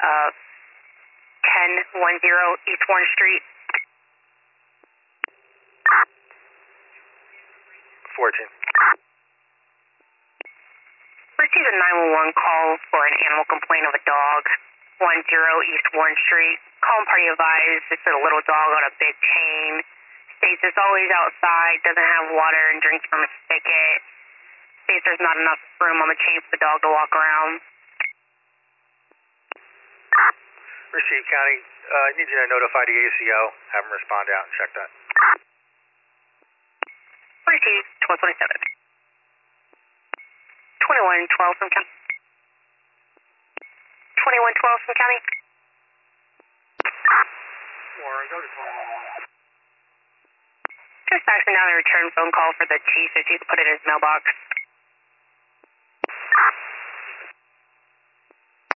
1010 East Warren Street. 14. Received a 911 call for an animal complaint of a dog. 10 East Warren Street. Call and party advised it's a little dog on a big chain. States it's always outside, doesn't have water and drinks from a spigot. States there's not enough room on the chain for the dog to walk around. Received, County. I need you to notify the ACO. Have them respond out and check that. Received 1227. 2112 from County. 2112 from County. Warren, go to 12. Just actually now a return phone call for the chief if you could put it in his mailbox.